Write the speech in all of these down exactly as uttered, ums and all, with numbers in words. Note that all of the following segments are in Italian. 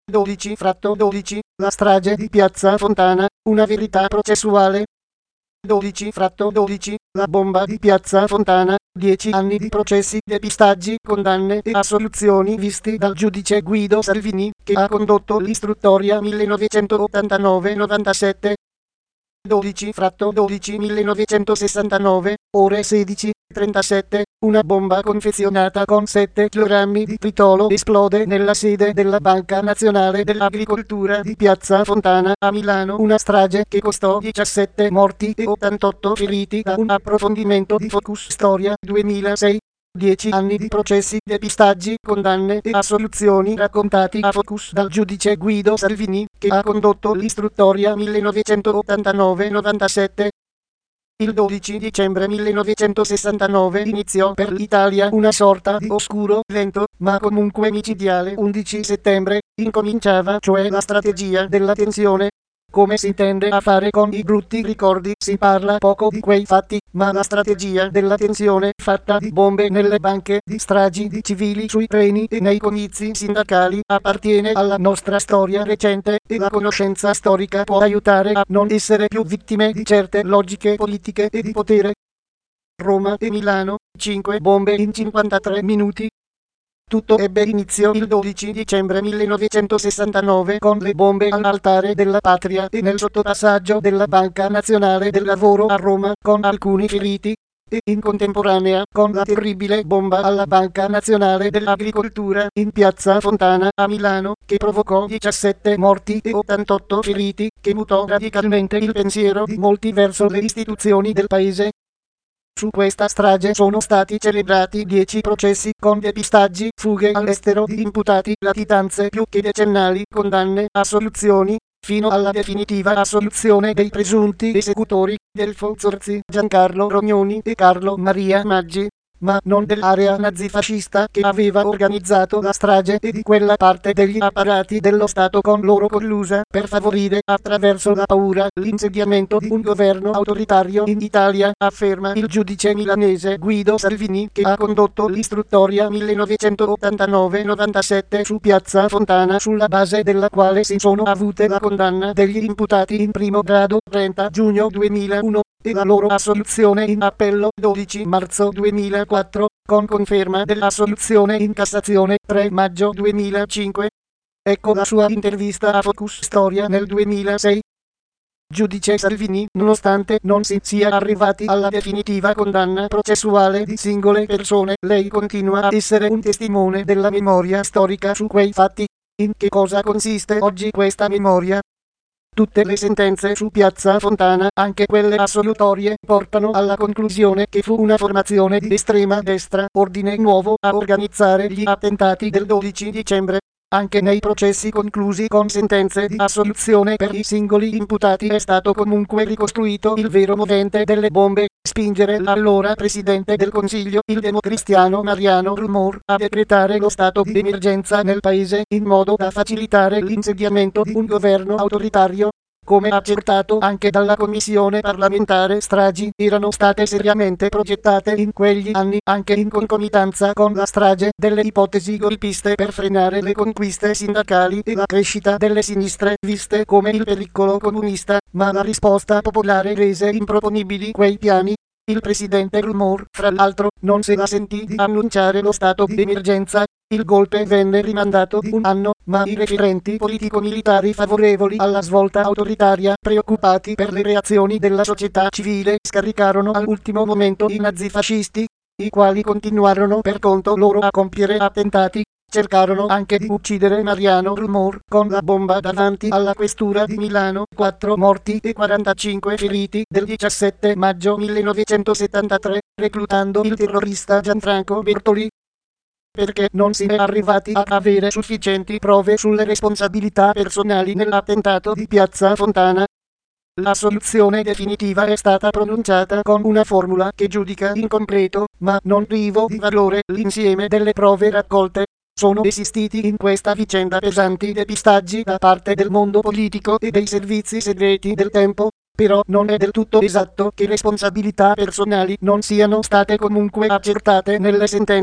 dodici fratto dodici, la strage di Piazza Fontana, una verità processuale. dodici fratto dodici, la bomba di Piazza Fontana, dieci anni di processi, depistaggi, condanne e assoluzioni visti dal giudice Guido Salvini, che ha condotto l'istruttoria millenovecentottantanove novantasette. dodici fratto dodici millenovecentosessantanove, ore sedici e trentasette, una bomba confezionata con sette chilogrammi di tritolo esplode nella sede della Banca Nazionale dell'Agricoltura di Piazza Fontana a Milano, una strage che costò diciassette morti e ottantotto feriti, da un approfondimento di Focus Storia duemilasei. Dieci anni di processi, depistaggi, condanne e assoluzioni raccontati a Focus dal giudice Guido Salvini, che ha condotto l'istruttoria millenovecentottantanove novantasette. Il dodici dicembre millenovecentosessantanove iniziò per l'Italia una sorta di oscuro, lento, ma comunque micidiale undici settembre, incominciava cioè la strategia della tensione. Come si tende a fare con i brutti ricordi, si parla poco di quei fatti, ma la strategia della tensione, fatta di bombe nelle banche, di stragi di civili sui treni e nei comizi sindacali, appartiene alla nostra storia recente, e la conoscenza storica può aiutare a non essere più vittime di certe logiche politiche e di potere. Roma e Milano, cinque bombe in cinquantatré minuti. Tutto ebbe inizio il dodici dicembre millenovecentosessantanove con le bombe all'altare della patria e nel sottopassaggio della Banca Nazionale del Lavoro a Roma, con alcuni feriti, e in contemporanea con la terribile bomba alla Banca Nazionale dell'Agricoltura in Piazza Fontana a Milano, che provocò diciassette morti e ottantotto feriti, che mutò radicalmente il pensiero di molti verso le istituzioni del paese. Su questa strage sono stati celebrati dieci processi con depistaggi, fughe all'estero di imputati, latitanze più che decennali, condanne, assoluzioni, fino alla definitiva assoluzione dei presunti esecutori, Delfo Zorzi, Giancarlo Rognoni e Carlo Maria Maggi, ma non dell'area nazifascista che aveva organizzato la strage e di quella parte degli apparati dello Stato con loro collusa per favorire, attraverso la paura, l'insediamento di un governo autoritario in Italia, afferma il giudice milanese Guido Salvini, che ha condotto l'istruttoria millenovecentottantanove novantasette su Piazza Fontana, sulla base della quale si sono avute la condanna degli imputati in primo grado trenta giugno duemilauno e la loro assoluzione in appello dodici marzo duemilaquattro, con conferma dell'assoluzione in Cassazione tre maggio duemilacinque. Ecco la sua intervista a Focus Storia nel duemilasei. Giudice Salvini, nonostante non si sia arrivati alla definitiva condanna processuale di singole persone, lei continua a essere un testimone della memoria storica su quei fatti. In che cosa consiste oggi questa memoria? Tutte le sentenze su Piazza Fontana, anche quelle assolutorie, portano alla conclusione che fu una formazione di estrema destra, Ordine Nuovo, a organizzare gli attentati del dodici dicembre. Anche nei processi conclusi con sentenze di assoluzione per i singoli imputati è stato comunque ricostruito il vero movente delle bombe: spingere l'allora Presidente del Consiglio, il democristiano Mariano Rumor, a decretare lo stato di emergenza nel paese, in modo da facilitare l'insediamento di un governo autoritario. Come accertato anche dalla Commissione parlamentare stragi, erano state seriamente progettate in quegli anni, anche in concomitanza con la strage, delle ipotesi golpiste per frenare le conquiste sindacali e la crescita delle sinistre, viste come il pericolo comunista, ma la risposta popolare rese improponibili quei piani. Il presidente Rumor, fra l'altro, non se la sentì di annunciare lo stato di emergenza. Il golpe venne rimandato di un anno, ma i referenti politico-militari favorevoli alla svolta autoritaria, preoccupati per le reazioni della società civile, scaricarono all'ultimo momento i nazifascisti, i quali continuarono per conto loro a compiere attentati. Cercarono anche di uccidere Mariano Rumor con la bomba davanti alla questura di Milano, quattro morti e quarantacinque feriti del diciassette maggio millenovecentosettantatré, reclutando il terrorista Gianfranco Bertoli. Perché non si è arrivati ad avere sufficienti prove sulle responsabilità personali nell'attentato di Piazza Fontana. La soluzione definitiva è stata pronunciata con una formula che giudica incompleto, ma non privo di valore, l'insieme delle prove raccolte. Sono esistiti in questa vicenda pesanti depistaggi da parte del mondo politico e dei servizi segreti del tempo, però non è del tutto esatto che responsabilità personali non siano state comunque accertate nelle sentenze.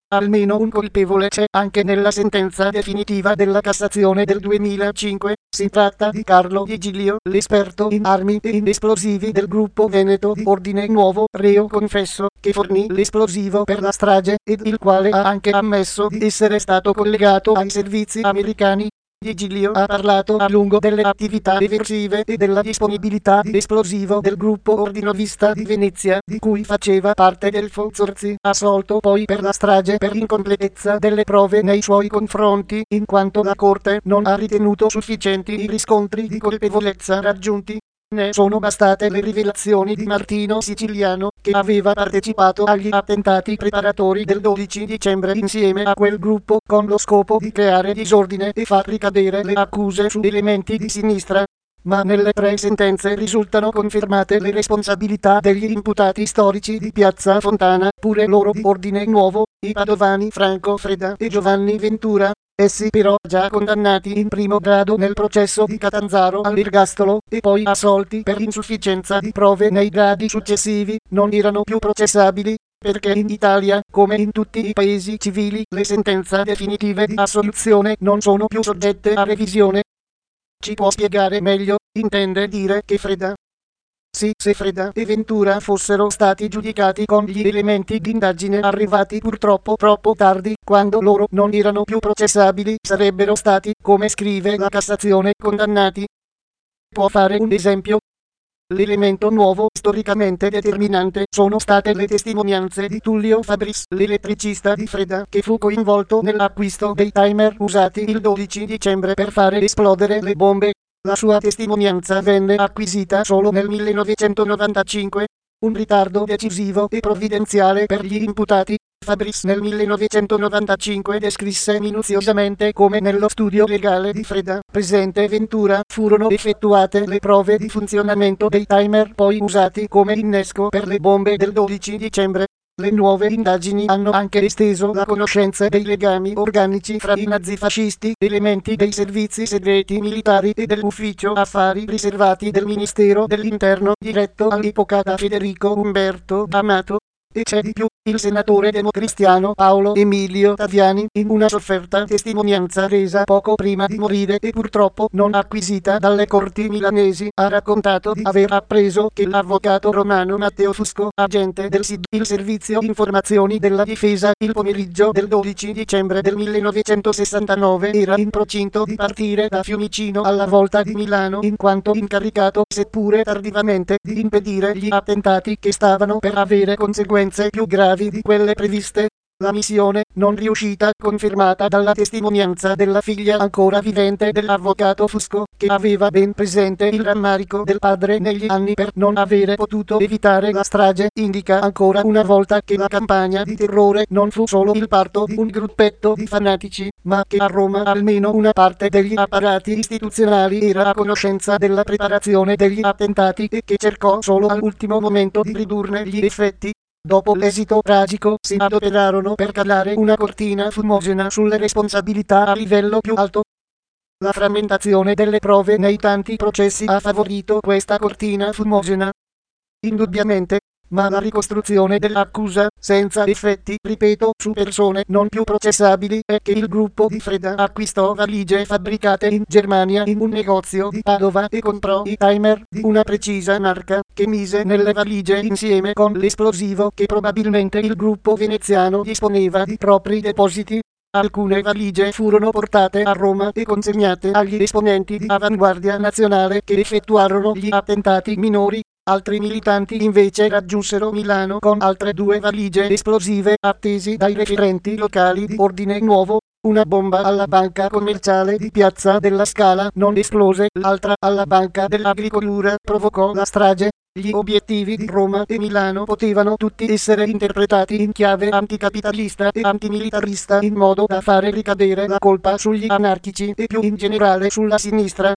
Almeno un colpevole c'è anche nella sentenza definitiva della Cassazione del duemilacinque. Si tratta di Carlo Di Giglio, l'esperto in armi e in esplosivi del gruppo Veneto di Ordine Nuovo, reo confesso, che fornì l'esplosivo per la strage ed il quale ha anche ammesso di essere stato collegato ai servizi americani. Di Giglio ha parlato a lungo delle attività eversive e della disponibilità di esplosivo del gruppo Ordinovista di Venezia, di cui faceva parte del Fozzorzi, assolto poi per la strage per incompletezza delle prove nei suoi confronti, in quanto la Corte non ha ritenuto sufficienti i riscontri di colpevolezza raggiunti. Ne sono bastate le rivelazioni di Martino Siciliano, che aveva partecipato agli attentati preparatori del dodici dicembre insieme a quel gruppo con lo scopo di creare disordine e far ricadere le accuse su elementi di sinistra. Ma nelle tre sentenze risultano confermate le responsabilità degli imputati storici di Piazza Fontana, pure loro di Ordine Nuovo, i padovani Franco Freda e Giovanni Ventura. Essi però già condannati in primo grado nel processo di Catanzaro all'ergastolo e poi assolti per insufficienza di prove nei gradi successivi, non erano più processabili, perché in Italia, come in tutti i paesi civili, le sentenze definitive di assoluzione non sono più soggette a revisione. Ci può spiegare meglio, intende dire che Freda? Sì, se Freda e Ventura fossero stati giudicati con gli elementi d'indagine arrivati purtroppo troppo tardi, quando loro non erano più processabili, sarebbero stati, come scrive la Cassazione, condannati. Può fare un esempio? L'elemento nuovo storicamente determinante sono state le testimonianze di Tullio Fabris, l'elettricista di Freda, che fu coinvolto nell'acquisto dei timer usati il dodici dicembre per fare esplodere le bombe. La sua testimonianza venne acquisita solo nel millenovecentonovantacinque, un ritardo decisivo e provvidenziale per gli imputati. Fabris nel millenovecentonovantacinque descrisse minuziosamente come nello studio legale di Freda, presente Ventura, furono effettuate le prove di funzionamento dei timer poi usati come innesco per le bombe del dodici dicembre. Le nuove indagini hanno anche esteso la conoscenza dei legami organici fra i nazifascisti, elementi dei servizi segreti militari e dell'ufficio affari riservati del Ministero dell'Interno diretto all'epoca da Federico Umberto D'Amato. E c'è di più, il senatore democristiano Paolo Emilio Taviani, in una sofferta testimonianza resa poco prima di morire e purtroppo non acquisita dalle corti milanesi, ha raccontato di aver appreso che l'avvocato romano Matteo Fusco, agente del S I D, il servizio informazioni della difesa, il pomeriggio del dodici dicembre del millenovecentosessantanove era in procinto di partire da Fiumicino alla volta di Milano in quanto incaricato, seppure tardivamente, di impedire gli attentati che stavano per avere conseguenze più gravi di quelle previste. La missione, non riuscita, confermata dalla testimonianza della figlia ancora vivente dell'avvocato Fusco, che aveva ben presente il rammarico del padre negli anni per non avere potuto evitare la strage, indica ancora una volta che la campagna di terrore non fu solo il parto di un gruppetto di fanatici, ma che a Roma almeno una parte degli apparati istituzionali era a conoscenza della preparazione degli attentati e che cercò solo all'ultimo momento di ridurne gli effetti. Dopo l'esito tragico si adoperarono per calare una cortina fumogena sulle responsabilità a livello più alto. La frammentazione delle prove nei tanti processi ha favorito questa cortina fumogena. Indubbiamente, ma la ricostruzione dell'accusa, senza effetti, ripeto, su persone non più processabili, è che il gruppo di Freda acquistò valigie fabbricate in Germania in un negozio di Padova e comprò i timer di una precisa marca, che mise nelle valigie insieme con l'esplosivo che probabilmente il gruppo veneziano disponeva di propri depositi. Alcune valigie furono portate a Roma e consegnate agli esponenti di Avanguardia Nazionale che effettuarono gli attentati minori. Altri militanti invece raggiunsero Milano con altre due valigie esplosive attesi dai referenti locali di Ordine Nuovo. Una bomba alla banca commerciale di Piazza della Scala non esplose, l'altra alla banca dell'agricoltura provocò la strage. Gli obiettivi di Roma e Milano potevano tutti essere interpretati in chiave anticapitalista e antimilitarista in modo da fare ricadere la colpa sugli anarchici e più in generale sulla sinistra.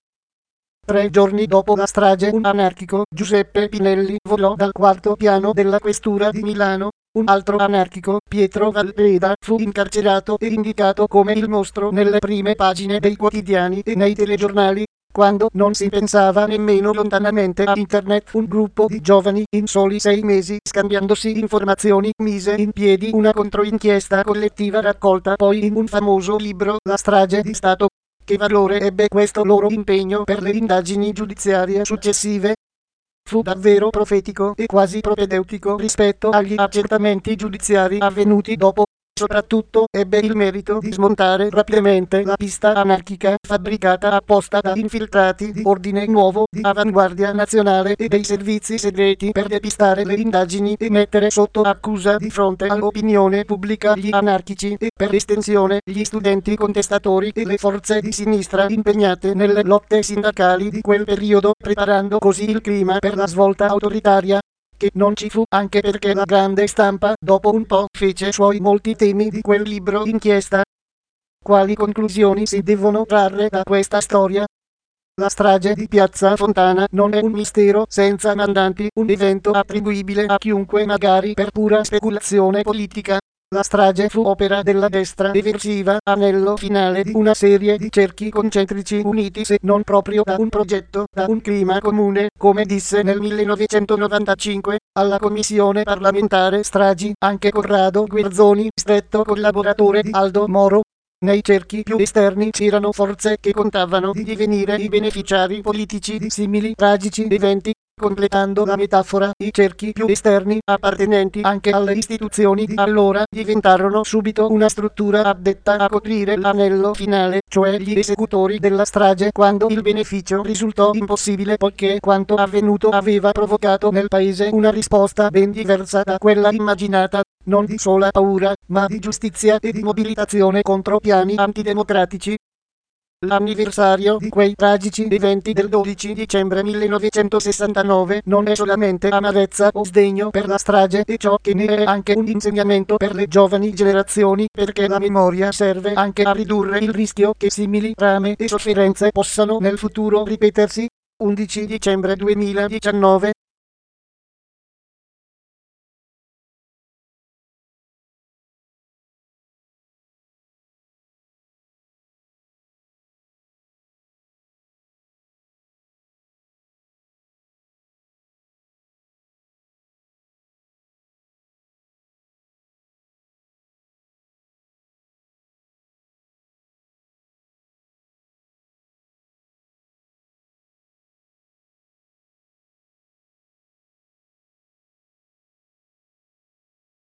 Tre giorni dopo la strage un anarchico, Giuseppe Pinelli, volò dal quarto piano della questura di Milano. Un altro anarchico, Pietro Valbreda, fu incarcerato e indicato come il mostro nelle prime pagine dei quotidiani e nei telegiornali. quando non si pensava nemmeno lontanamente a internet, un gruppo di giovani in soli sei mesi, scambiandosi informazioni, mise in piedi una controinchiesta collettiva raccolta poi in un famoso libro, La strage di Stato. Che valore ebbe questo loro impegno per le indagini giudiziarie successive? Fu davvero profetico e quasi propedeutico rispetto agli accertamenti giudiziari avvenuti dopo. Soprattutto ebbe il merito di smontare rapidamente la pista anarchica fabbricata apposta da infiltrati di ordine nuovo, di avanguardia nazionale e dei servizi segreti per depistare le indagini e mettere sotto accusa di fronte all'opinione pubblica gli anarchici e, per estensione, gli studenti contestatori e le forze di sinistra impegnate nelle lotte sindacali di quel periodo, preparando così il clima per la svolta autoritaria. Che non ci fu anche perché la grande stampa dopo un po' fece suoi molti temi di quel libro inchiesta. Quali conclusioni si devono trarre da questa storia? La strage di Piazza Fontana non è un mistero senza mandanti, un evento attribuibile a chiunque magari per pura speculazione politica. La strage fu opera della destra eversiva, anello finale di una serie di cerchi concentrici uniti se non proprio da un progetto, da un clima comune, come disse nel millenovecentonovantacinque, alla commissione parlamentare stragi, anche Corrado Guerzoni, stretto collaboratore di Aldo Moro. Nei cerchi più esterni c'erano forze che contavano di divenire i beneficiari politici di simili tragici eventi. Completando la metafora, i cerchi più esterni, appartenenti anche alle istituzioni di allora, diventarono subito una struttura addetta a coprire l'anello finale, cioè gli esecutori della strage, quando il beneficio risultò impossibile poiché quanto avvenuto aveva provocato nel paese una risposta ben diversa da quella immaginata, non di sola paura, ma di giustizia e di mobilitazione contro piani antidemocratici. L'anniversario di quei tragici eventi del dodici dicembre millenovecentosessantanove non è solamente amarezza o sdegno per la strage e ciò che ne è anche un insegnamento per le giovani generazioni, perché la memoria serve anche a ridurre il rischio che simili drammi e sofferenze possano nel futuro ripetersi. undici dicembre duemiladiciannove